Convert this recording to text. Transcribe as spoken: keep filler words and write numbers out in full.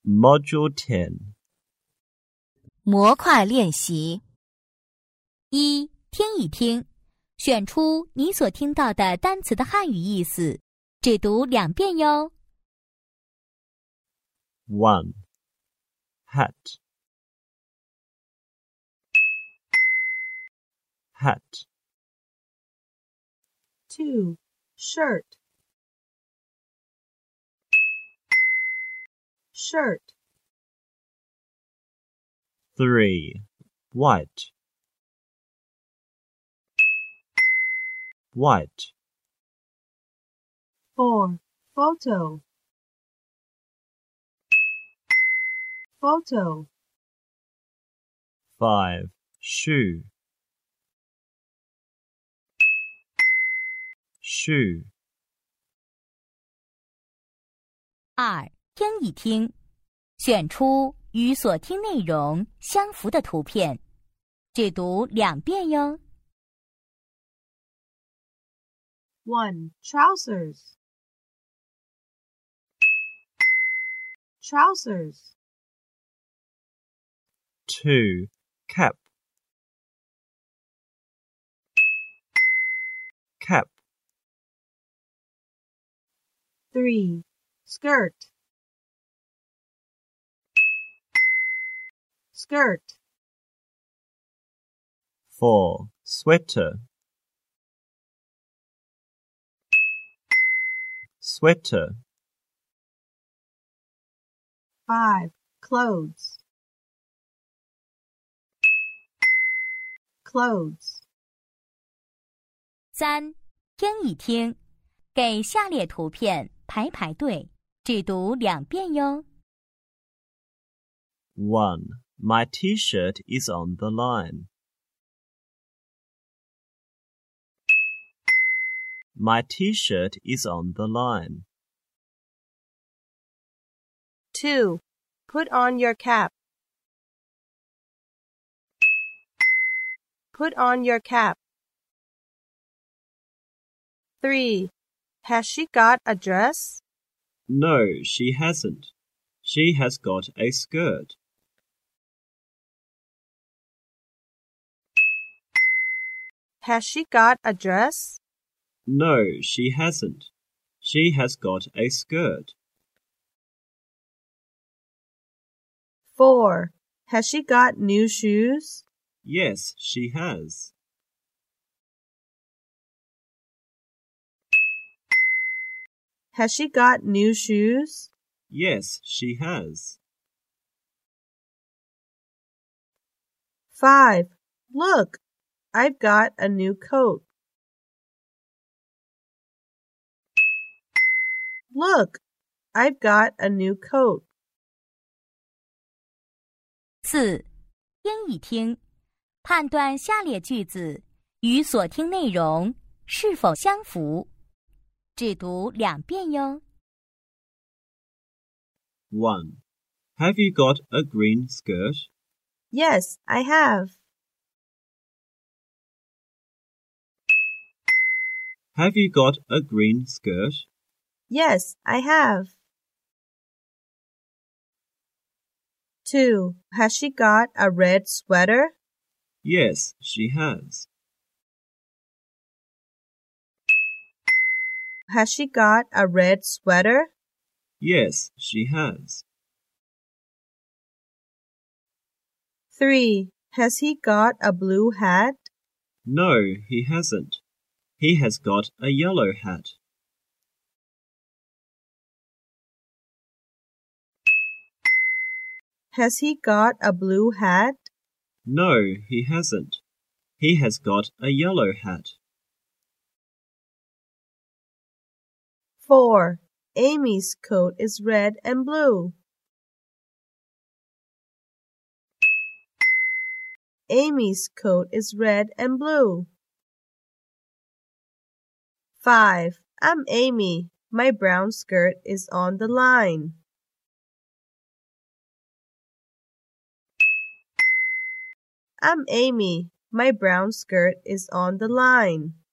Module ten. 模块练习。一、听一听，选出你所听到的单词的汉语意思，只读两遍哟。 one. Hat. Hat. two. Shirt. Shirt. three. White. White. four. Photo. Photo. five. Shoe. Shoe. 二、听一听，选出与所听内容相符的图片，只读两遍哟。 one. Trousers. Trousers. two. Cap. Cap. three. Skirt. Skirt. four. Sweater. Sweater. five. Clothes. Clothes. 三、听一听，给下列图片排排队，只读两遍哟。 one. My t-shirt is on the line. My t-shirt is on the line. two. Put on your cap. Put on your cap. three. Has she got a dress? No, she hasn't. She has got a skirt. Has she got a dress? No, she hasn't. She has got a skirt. four. Has she got new shoes? Yes, she has. Has she got new shoes? Yes, she has. five. Look, I've got a new coat. Look, I've got a new coat. 四、听一听，判断下列句子与所听内容是否相符，只读两遍哟。 one. Have you got a green skirt? Yes, I have. Have you got a green skirt? Yes, I have. two. Has she got a red sweater? Yes, she has. Has she got a red sweater? Yes, she has. three. Has he got a blue hat? No, he hasn't. He has got a yellow hat. Has he got a blue hat? No, he hasn't. He has got a yellow hat. four. Amy's coat is red and blue. Amy's coat is red and blue. five. I'm Amy. My brown skirt is on the line. I'm Amy. My brown skirt is on the line.